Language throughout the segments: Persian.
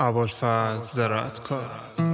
ابوالفضل زراعتکار.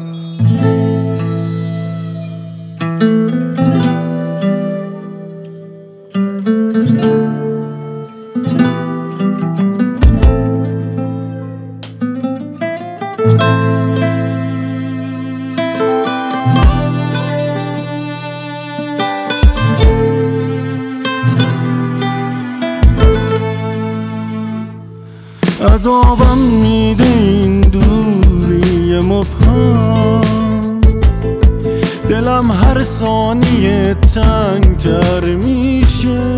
عذابم میده این دوری مبهم، دلم هر ثانیه تنگتر میشه.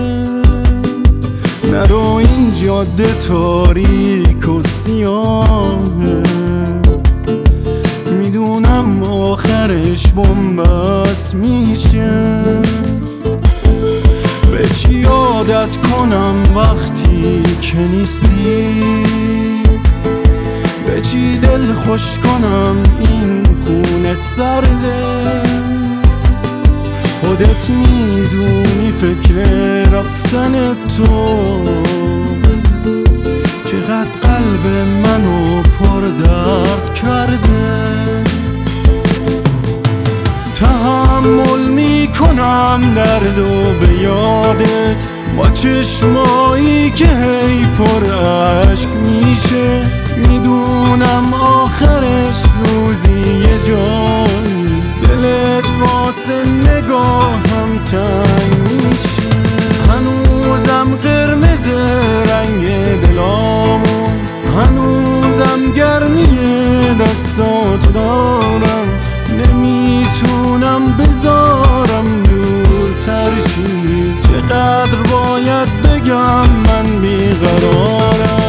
نرو این جاده تاریک و سیاهه، میدونم آخرش بنبست میشه. به چی عادت کنم وقتی که نیستی؟ به چی دل خوش کنم این خونه سرده؟ خودت میدونی فکر رفتن تو چقدر قلب منو پر درد کرده. تحمل میکنم دردو به یادت، با چشمایی که هی پر عشق میشه. میدونم آخرش روزی یه جایی دلت واسه نگاهم تنگ میشه. هنوزم قرمز رنگ دلامون، هنوزم گرمی دستاتو دارم. نمیتونم بذارم دورتر شی، چقدر باید بگم من بیقرارم.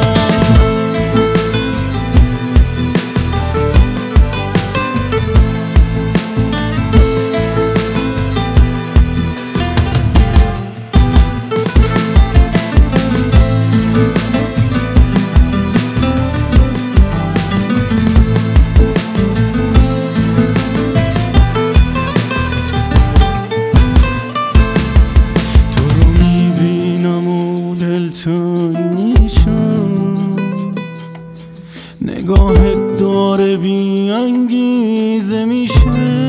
نگاهت داره بی انگیزه میشه،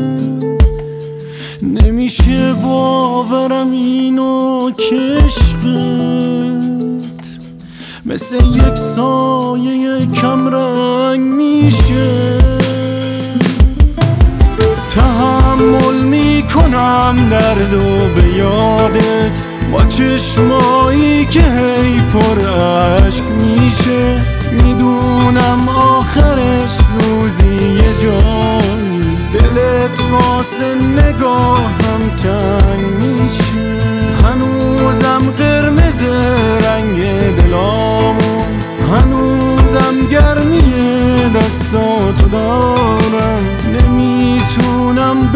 نمیشه باورم اینو که عشقت مثل یک سایه کم رنگ میشه. تحمل میکنم دردو به یادت، با چشمایی که هی پر عشق میشه. میدونم آخرش روزی یه جایی دلت واسه نگاهم تنگ میشه. هنوزم قرمز رنگ دلامون، هنوزم گرمی دستاتو دارم. نمیتونم